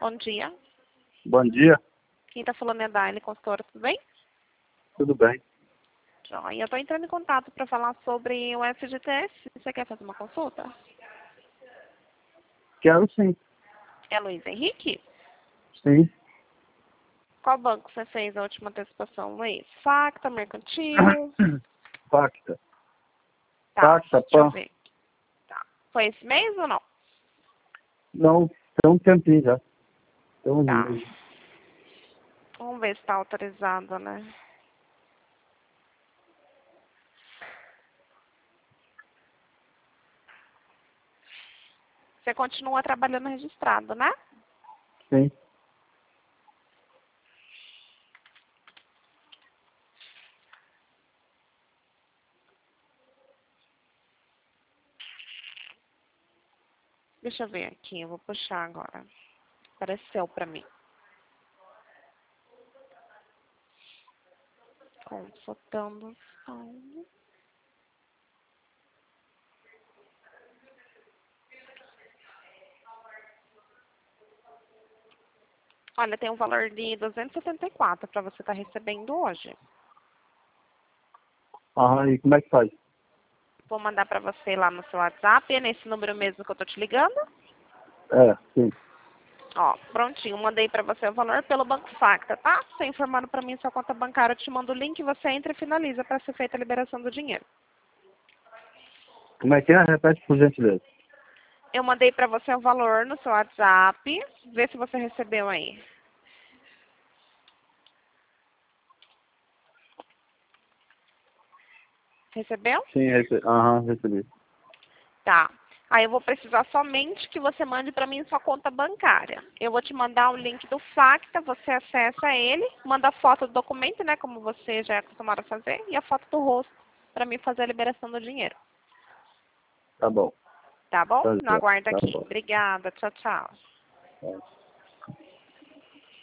Bom dia. Bom dia, Quem está falando é a Daiane, consultora, tudo bem? tudo bem? Joia. Eu estou entrando em contato para falar sobre o FGTS. Você quer fazer uma consulta? Quero sim, É Luiz Henrique? sim. Qual banco você fez a última antecipação, Luiz? Facta, Mercantil? Pacta. Tá, Pacta, deixa eu PAN. ver. Tá. Foi esse mês ou não? Não, tem um tempinho já. Tem uns Tá. meses. Vamos ver se está autorizado, né? Você continua trabalhando registrado, né? Sim. Deixa eu ver aqui, eu vou puxar agora. Apareceu para mim. Consultando saldo. Olha, tem um valor de 274 para você estar recebendo hoje. Aham, e como é que faz? Vou mandar para você lá no seu WhatsApp, é nesse número mesmo que eu tô te ligando. É, sim. Ó, prontinho, mandei para você o valor pelo Banco Facta, tá? Você informando para mim sua conta bancária, eu te mando o link, você entra e finaliza para ser feita a liberação do dinheiro. Como é que é? Repete por gentileza. Eu mandei para você o valor no seu WhatsApp, vê se você recebeu aí. Recebeu? Sim, aham, recebi. Tá. Aí eu vou precisar somente que você mande para mim sua conta bancária. Eu vou te mandar o link do Facta, você acessa ele, manda a foto do documento, né, como você já é acostumado a fazer, e a foto do rosto para mim fazer a liberação do dinheiro. Tá bom. Tá bom? Tá Não certo. aguarda Tá aqui. bom. Obrigada. Tchau, tchau. Tá.